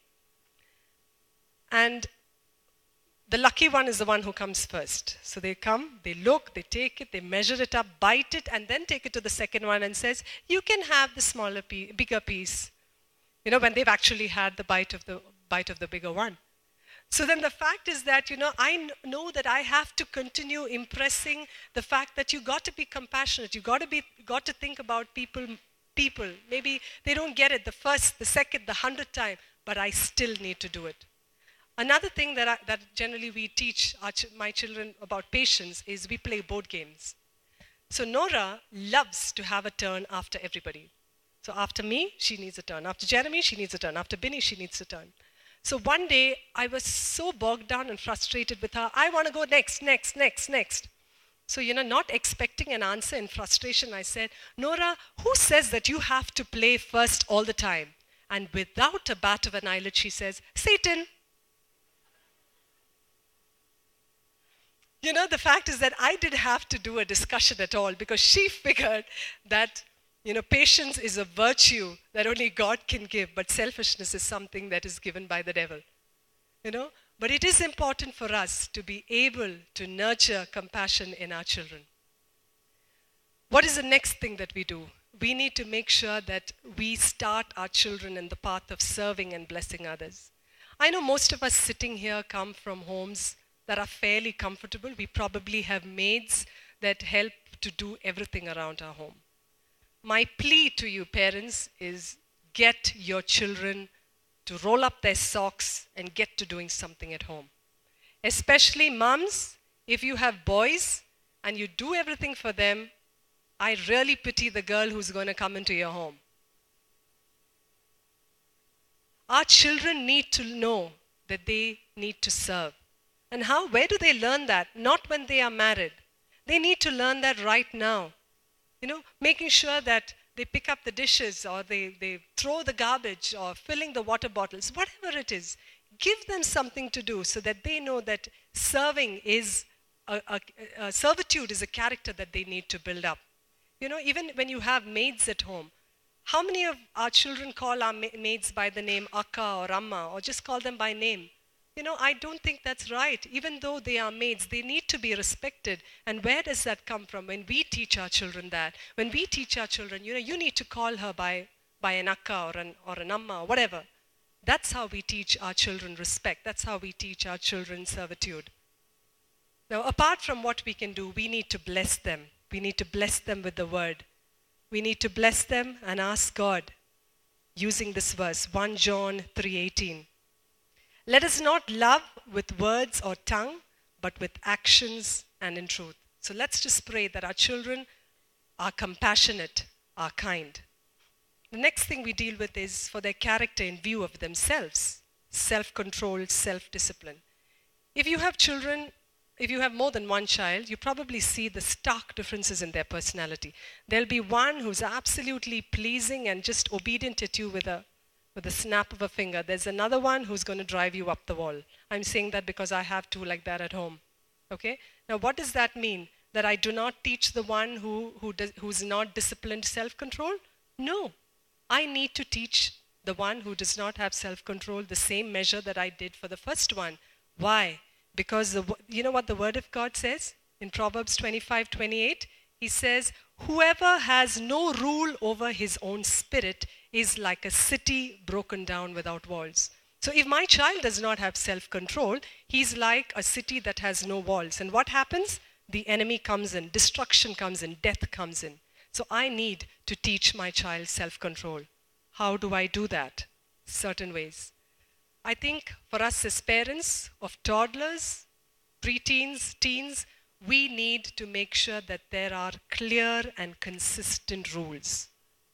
And the lucky one is the one who comes first. So they come, they look, they take it, they measure it up, bite it, and then take it to the second one and says, you can have the smaller piece, bigger piece. You know, when they've actually had the bite of the bite of the bigger one. So then the fact is that, you know, I know that I have to continue impressing the fact that you got to be compassionate. You got to be, got to think about people, people. Maybe they don't get it the first, the second, the hundredth time, but I still need to do it. Another thing that, I, that generally we teach our ch- my children about patience is we play board games. So Nora loves to have a turn after everybody. So after me, she needs a turn. After Jeremy, she needs a turn. After Binny, she needs a turn. So one day, I was so bogged down and frustrated with her. I want to go next, next, next, next. So, you know, not expecting an answer in frustration, I said, Nora, who says that you have to play first all the time? And without a bat of an eyelid, she says, Satan. You know, the fact is that I didn't have to do a discussion at all because she figured that, you know, patience is a virtue that only God can give, but selfishness is something that is given by the devil. You know, but it is important for us to be able to nurture compassion in our children. What is the next thing that we do? We need to make sure that we start our children in the path of serving and blessing others. I know most of us sitting here come from homes that are fairly comfortable. We probably have maids that help to do everything around our home. My plea to you parents is get your children to roll up their socks and get to doing something at home. Especially moms, if you have boys and you do everything for them, I really pity the girl who's going to come into your home. Our children need to know that they need to serve. And how? Where do they learn that? Not when they are married. They need to learn that right now. You know, making sure that they pick up the dishes or they, they throw the garbage or filling the water bottles, whatever it is. Give them something to do so that they know that serving is, a, a, a servitude is a character that they need to build up. You know, even when you have maids at home, how many of our children call our ma- maids by the name Akka or Amma or just call them by name? You know, I don't think that's right. Even though they are maids, they need to be respected. And where does that come from? When we teach our children that, when we teach our children, you know, you need to call her by, by an akka or an, or an amma or whatever. That's how we teach our children respect. That's how we teach our children servitude. Now, apart from what we can do, we need to bless them. We need to bless them with the word. We need to bless them and ask God using this verse, First John three eighteen. Let us not love with words or tongue, but with actions and in truth. So let's just pray that our children are compassionate, are kind. The next thing we deal with is for their character in view of themselves, self-control, self-discipline. If you have children, if you have more than one child, you probably see the stark differences in their personality. There'll be one who's absolutely pleasing and just obedient at you with a with a snap of a finger. There's another one who's going to drive you up the wall. I'm saying that because I have two like that at home. Okay? Now, what does that mean? That I do not teach the one who, who does, who's not disciplined self-control? No. I need to teach the one who does not have self-control the same measure that I did for the first one. Why? Because the, you know what the Word of God says? In Proverbs twenty-five twenty-eight, he says, whoever has no rule over his own spirit is like a city broken down without walls. So if my child does not have self-control, he's like a city that has no walls. And what happens? The enemy comes in, destruction comes in, death comes in. So I need to teach my child self-control. How do I do that? Certain ways. I think for us as parents of toddlers, preteens, teens, we need to make sure that there are clear and consistent rules.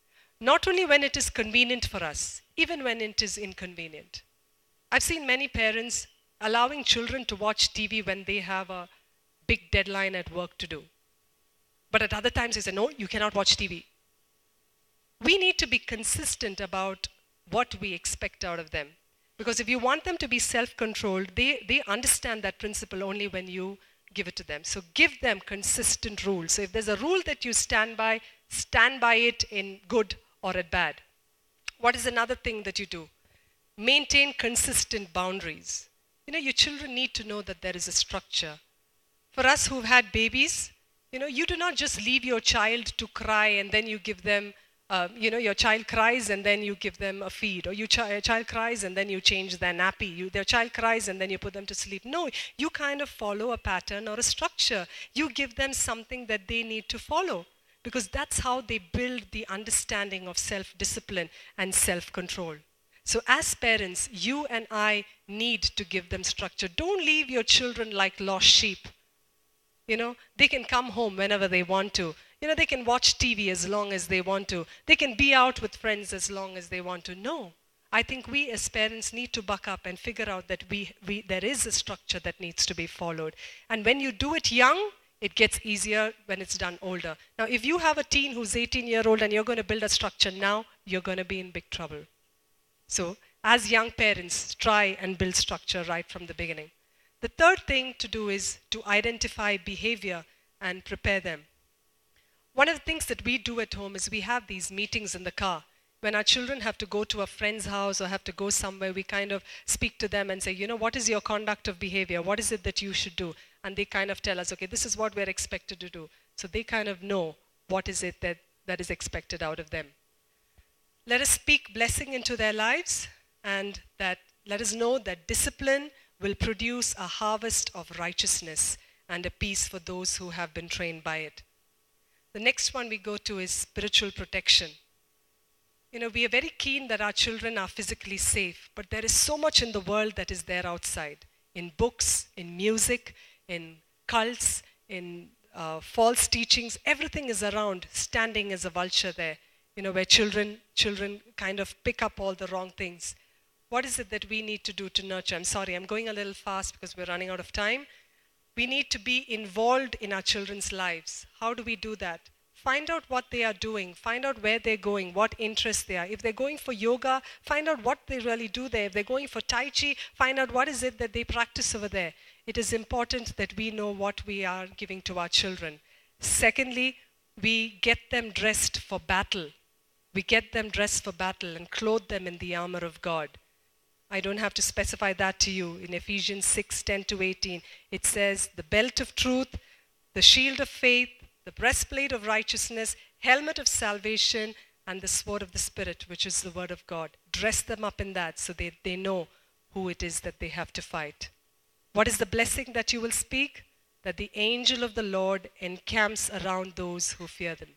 Not only when it is convenient for us, even when it is inconvenient. I've seen many parents allowing children to watch T V when they have a big deadline at work to do. But at other times they say, no, you cannot watch T V. We need to be consistent about what we expect out of them. Because if you want them to be self-controlled, they, they understand that principle only when you give it to them. So give them consistent rules. So if there's a rule that you stand by, stand by it in good or at bad. What is another thing that you do? Maintain consistent boundaries. You know, your children need to know that there is a structure. For us who've had babies, you know, you do not just leave your child to cry and then you give them, uh, you know, your child cries and then you give them a feed. Or your chi- child cries and then you change their nappy. You, their child cries and then you put them to sleep. No, you kind of follow a pattern or a structure. You give them something that they need to follow. Because that's how they build the understanding of self-discipline and self-control. So as parents, you and I need to give them structure. Don't leave your children like lost sheep. You know, they can come home whenever they want to. You know, they can watch T V as long as they want to. They can be out with friends as long as they want to. No. I think we as parents need to buck up and figure out that we, we there is a structure that needs to be followed. And when you do it young, It gets easier when it's done older. Now, if you have a teen who's eighteen year old and you're going to build a structure now, you're going to be in big trouble. So, as young parents, try and build structure right from the beginning. The third thing to do is to identify behavior and prepare them. One of the things that we do at home is we have these meetings in the car. When our children have to go to a friend's house or have to go somewhere, we kind of speak to them and say, you know, what is your conduct of behavior? What is it that you should do? And they kind of tell us, okay, this is what we're expected to do. So they kind of know what is it that, that is expected out of them. Let us speak blessing into their lives, and that let us know that discipline will produce a harvest of righteousness and a peace for those who have been trained by it. The next one we go to is spiritual protection. You know, we are very keen that our children are physically safe, but there is so much in the world that is there outside, in books, in music, in cults, in uh, false teachings. Everything is around, standing as a vulture there, you know, where children, children kind of pick up all the wrong things. What is it that we need to do to nurture? I'm sorry, I'm going a little fast because we're running out of time. We need to be involved in our children's lives. How do we do that? Find out what they are doing. Find out where they're going, what interests they are. If they're going for yoga, find out what they really do there. If they're going for Tai Chi, find out what is it that they practice over there. It is important that we know what we are giving to our children. Secondly, we get them dressed for battle. We get them dressed for battle and clothe them in the armor of God. I don't have to specify that to you. In Ephesians six, ten to eighteen, it says, the belt of truth, the shield of faith, the breastplate of righteousness, helmet of salvation, and the sword of the Spirit, which is the word of God. Dress them up in that so they, they know who it is that they have to fight. What is the blessing that you will speak? That the angel of the Lord encamps around those who fear them.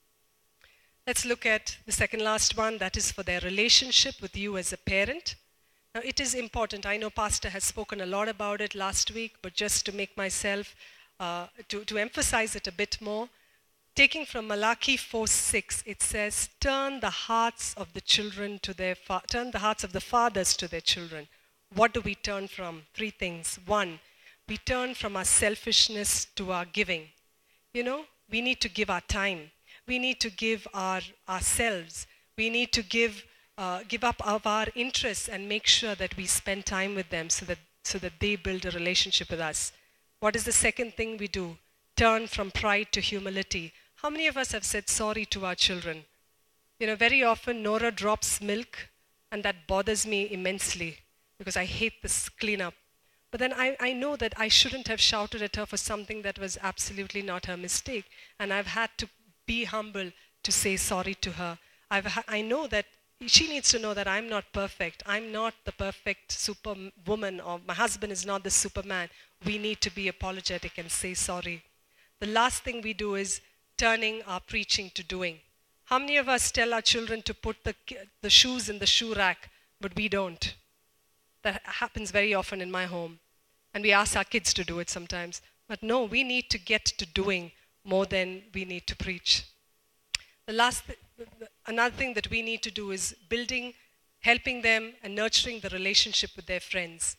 Let's look at the second last one, that is for their relationship with you as a parent. Now, it is important. I know Pastor has spoken a lot about it last week, but just to make myself, uh, to, to emphasize it a bit more, taking from Malachi four six, it says, turn the hearts of the children to their, fa- turn the hearts of the fathers to their children. What do we turn from? Three things. One, we turn from our selfishness to our giving. You know, we need to give our time. We need to give our ourselves. We need to give Uh, give up of our interests and make sure that we spend time with them so that, so that they build a relationship with us. What is the second thing we do? Turn from pride to humility. How many of us have said sorry to our children? You know, very often Nora drops milk and that bothers me immensely because I hate this cleanup. But then I, I know that I shouldn't have shouted at her for something that was absolutely not her mistake. And I've had to be humble to say sorry to her. I've ha- I know that she needs to know that I'm not perfect. I'm not the perfect superwoman, or my husband is not the superman. We need to be apologetic and say sorry. The last thing we do is turning our preaching to doing. How many of us tell our children to put the, the shoes in the shoe rack, but we don't? That happens very often in my home. And we ask our kids to do it sometimes. But no, we need to get to doing more than we need to preach. The last th- Another thing that we need to do is building, helping them and nurturing the relationship with their friends.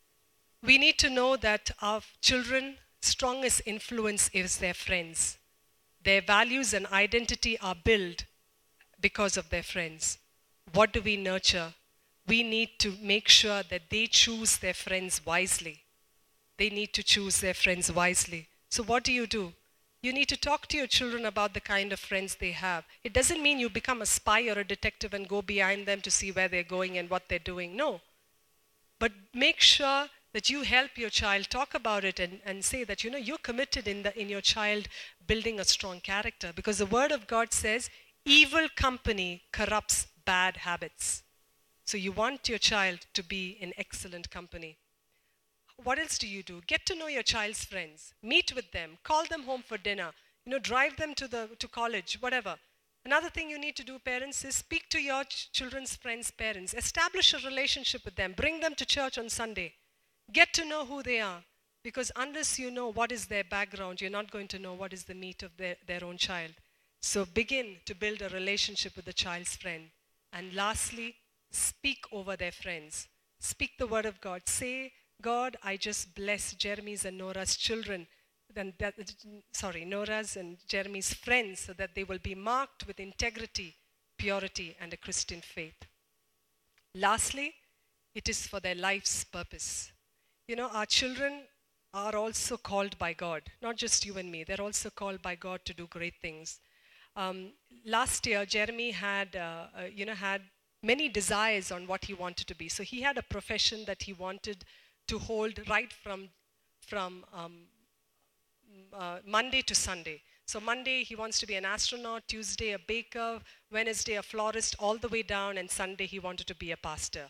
We need to know that our children's strongest influence is their friends. Their values and identity are built because of their friends. What do we nurture? We need to make sure that they choose their friends wisely. They need to choose their friends wisely. So what do you do? You need to talk to your children about the kind of friends they have. It doesn't mean you become a spy or a detective and go behind them to see where they're going and what they're doing. No. But make sure that you help your child talk about it and, and say that, you know, you're committed in, the, in your child building a strong character. Because the Word of God says, evil company corrupts bad habits. So you want your child to be in excellent company. What else do you do? Get to know your child's friends. Meet with them. Call them home for dinner. You know, drive them to the to college, whatever. Another thing you need to do, parents, is speak to your ch- children's friends' parents. Establish a relationship with them. Bring them to church on Sunday. Get to know who they are. Because unless you know what is their background, you're not going to know what is the meat of their, their own child. So begin to build a relationship with the child's friend. And lastly, speak over their friends. Speak the word of God. Say, God, I just bless Jeremy's and Nora's children then that, sorry, Nora's and Jeremy's friends, so that they will be marked with integrity, purity, and a Christian faith. Lastly, it is for their life's purpose. You know, our children are also called by God, not just you and me. They're also called by God to do great things. Um, last year, Jeremy had, uh, uh, you know, had many desires on what he wanted to be. So he had a profession that he wanted to hold right from, from um, uh, Monday to Sunday. So Monday he wants to be an astronaut, Tuesday a baker, Wednesday a florist, all the way down, and Sunday he wanted to be a pastor.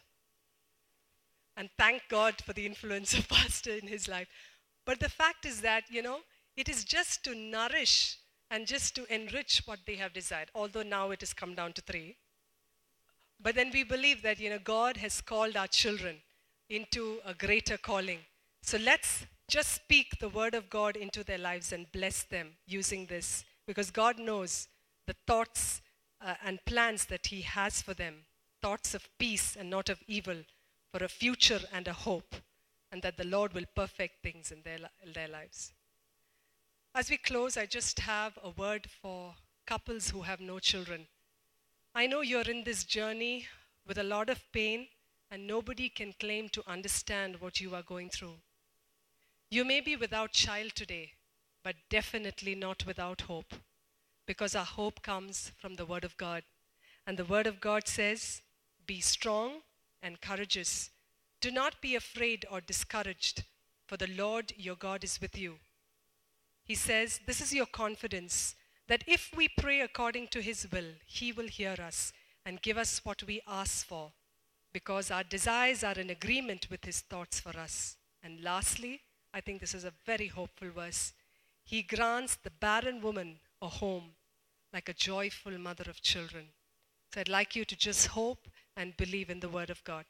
And thank God for the influence of pastor in his life. But the fact is that, you know, it is just to nourish and just to enrich what they have desired, although now it has come down to three. But then we believe that, you know, God has called our children into a greater calling. So let's just speak the word of God into their lives and bless them using this, because God knows the thoughts uh, and plans that he has for them, thoughts of peace and not of evil, for a future and a hope, and that the Lord will perfect things in their, in their lives. As we close, I just have a word for couples who have no children. I know you're in this journey with a lot of pain, and nobody can claim to understand what you are going through. You may be without child today, but definitely not without hope, because our hope comes from the Word of God. And the Word of God says, be strong and courageous. Do not be afraid or discouraged, for the Lord your God is with you. He says, this is your confidence, that if we pray according to his will, he will hear us and give us what we ask for, because our desires are in agreement with his thoughts for us. And lastly, I think this is a very hopeful verse. He grants the barren woman a home, like a joyful mother of children. So I'd like you to just hope and believe in the word of God.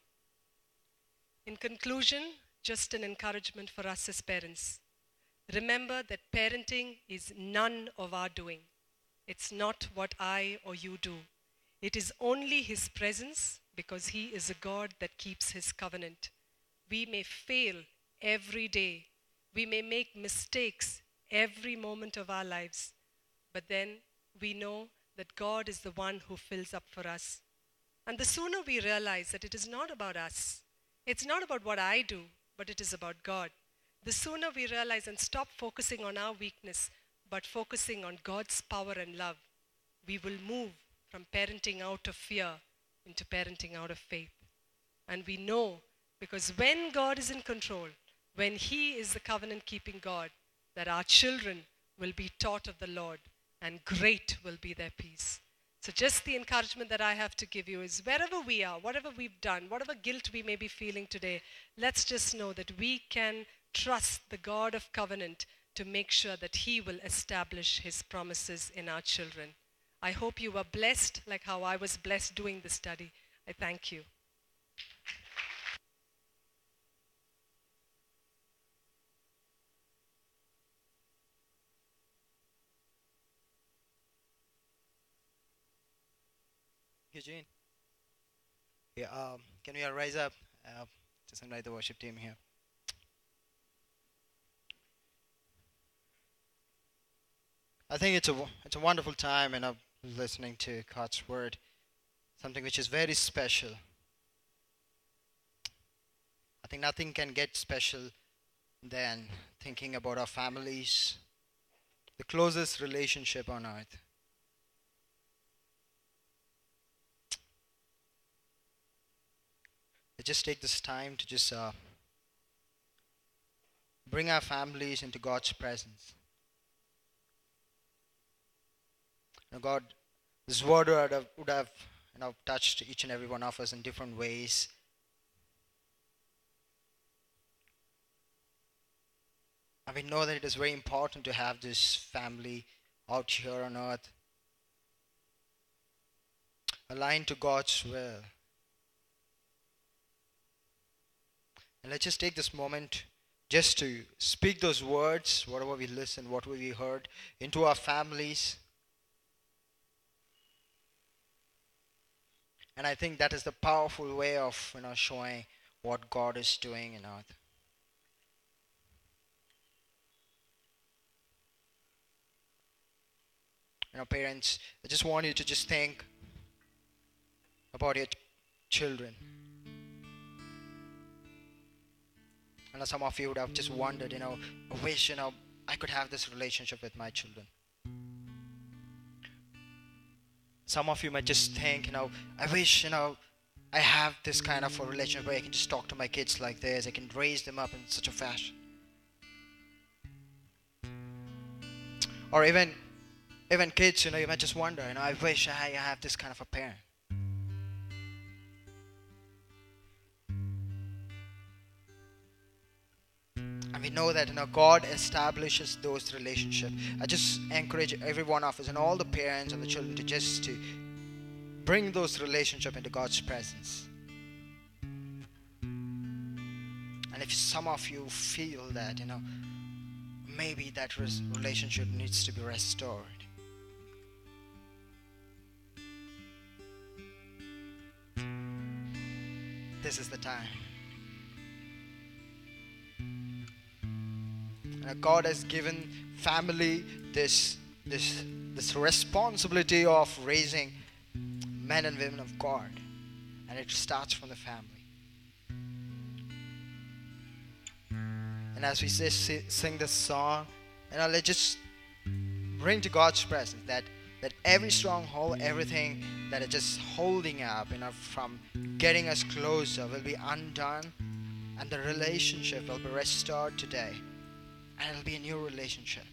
In conclusion, just an encouragement for us as parents. Remember that parenting is none of our doing. It's not what I or you do. It is only his presence, because he is a God that keeps his covenant. We may fail every day. We may make mistakes every moment of our lives. But then we know that God is the one who fills up for us. And the sooner we realize that it is not about us, it's not about what I do, but it is about God. The sooner we realize and stop focusing on our weakness, but focusing on God's power and love, we will move from parenting out of fear into parenting out of faith. And we know, because when God is in control, when he is the covenant-keeping God, that our children will be taught of the Lord, and great will be their peace. So just the encouragement that I have to give you is, wherever we are, whatever we've done, whatever guilt we may be feeling today, let's just know that we can trust the God of covenant to make sure that he will establish his promises in our children. I hope you were blessed like how I was blessed doing the study. I thank you. Eugene. Yeah, um, can we all rise up? Uh, just invite the worship team here. I think it's a wo- it's a wonderful time, and I'm listening to God's word, something which is very special. I think nothing can get special than thinking about our families, the closest relationship on earth. Let's just take this time to just uh, bring our families into God's presence. You know, God, this word would have, would have you know, touched each and every one of us in different ways. And we know that it is very important to have this family out here on earth, aligned to God's will. And let's just take this moment just to speak those words, whatever we listened, whatever we heard, into our families. And I think that is the powerful way of you know showing what God is doing in earth. you know, parents, I just want you to just think about your ch- children. I know some of you would have just wondered, you know, I wish, you know, I could have this relationship with my children. Some of you might just think, you know, I wish, you know, I have this kind of a relationship where I can just talk to my kids like this. I can raise them up in such a fashion. Or even, even kids, you know, you might just wonder, you know, I wish I have this kind of a parent. And we know that, you know, God establishes those relationships. I just encourage every one of us and all the parents and the children to just to bring those relationships into God's presence. And if some of you feel that, you know, maybe that res- relationship needs to be restored, this is the time. Uh, God has given family this, this, this responsibility of raising men and women of God. And it starts from the family. And as we say, sing this song, you know, let's just bring to God's presence that, that every stronghold, everything that is just holding up, you know, from getting us closer will be undone, and the relationship will be restored today. And it'll be a new relationship.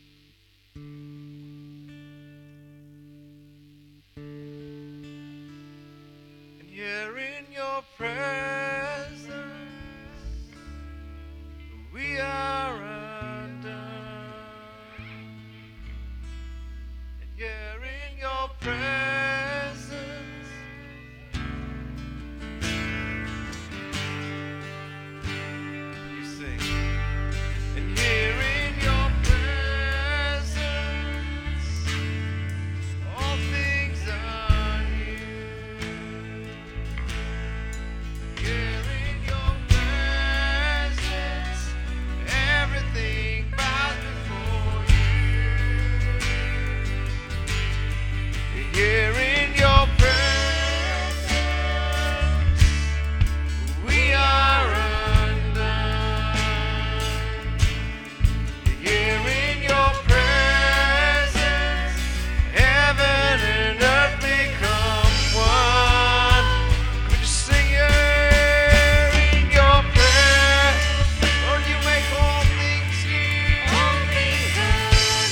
And here in your presence, we are undone. And here in your presence, you sing. And here in your presence, all things are new. Here in your presence, everything bows before you. Here in your presence, we are undone. Here in your presence, heaven and earth become one. Could you sing here in your presence? Lord, you make all things new. All things are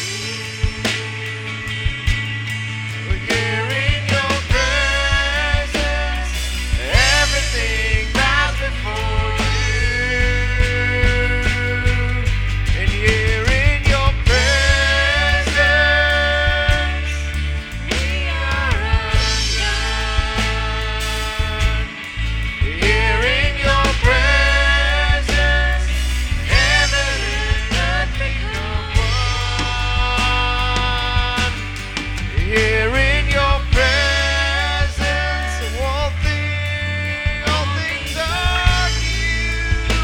new. Here in your presence, everything bows before you. And here in your presence, we are undone. Here in your presence, heaven and earth become one. Here in your presence, all things, all things are new.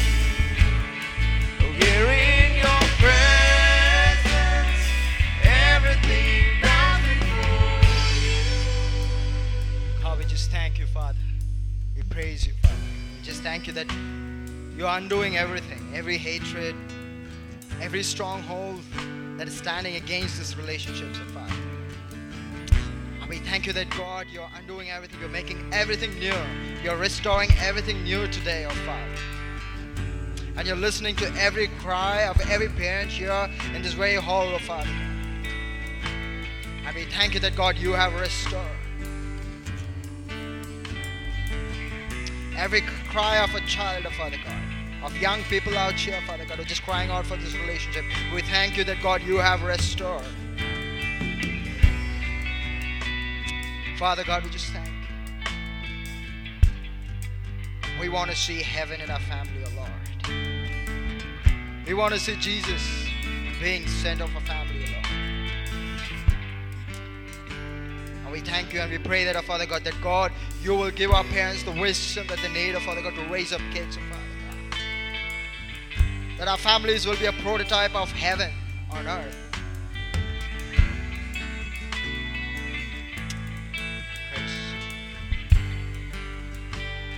Here in your presence, everything bows before you. God, we just thank you, Father. We praise you, Father. We just thank you that you're undoing everything, every hatred, every stronghold that is standing against this relationship, so Father. And we thank you that, God, you're undoing everything. You're making everything new. You're restoring everything new today, oh Father. And you're listening to every cry of every parent here in this very hall, oh Father. And we thank you that, God, you have restored every cry of a child, oh Father God, of young people out here, Father God, who are just crying out for this relationship. We thank you that, God, you have restored. Father God, we just thank you. We want to see heaven in our family, oh Lord. We want to see Jesus being sent of a family, oh Lord. And we thank you and we pray that, oh Father God, that God, you will give our parents the wisdom that they need, oh Father God, to raise up kids, oh Father God. That our families will be a prototype of heaven on earth.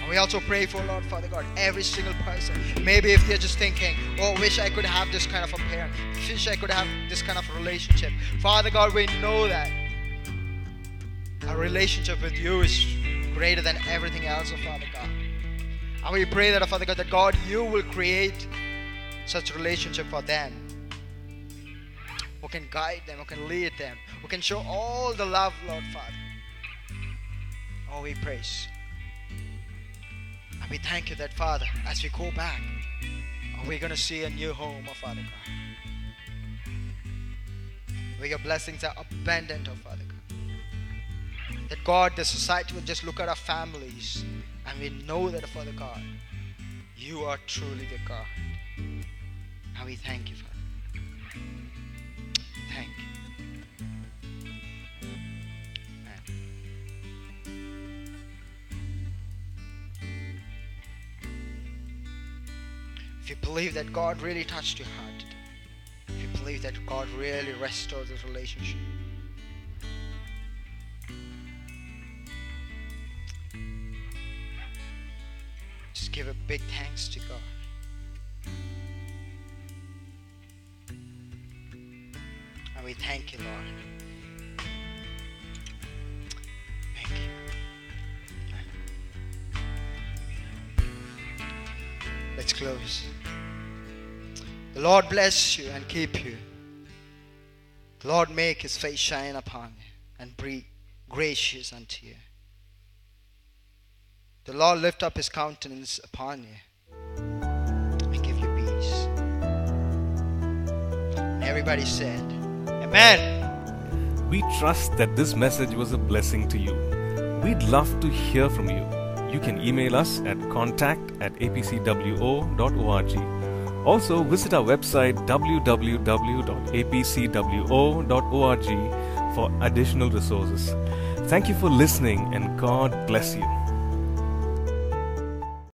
We also pray for, Lord Father God, every single person. Maybe if they're just thinking, oh, wish I could have this kind of a parent. Wish I could have this kind of a relationship. Father God, we know that our relationship with you is greater than everything else, oh Father God. And we pray that, oh Father God, that God, you will create such relationship for them, who can guide them, who can lead them, who can show all the love, Lord Father. Oh, we praise. And we thank you that, Father, as we go back, oh, we're going to see a new home, oh Father God, where your blessings are abundant, oh Father God. That God, the society will just look at our families and we know that, Father God, you are truly the God. And we thank you, Father. Thank you. Amen. If you believe that God really touched your heart today, if you believe that God really restored this relationship, just give a big thanks to God. And we thank you, Lord. Thank you. Let's close. The Lord bless you and keep you. The Lord make his face shine upon you and be gracious unto you. The Lord lift up his countenance upon you and give you peace. And everybody said, Amen. We trust that this message was a blessing to you. We'd love to hear from you. You can email us at contact at a p c w o dot org. Also, visit our website w w w dot a p c w o dot org for additional resources. Thank you for listening and God bless you.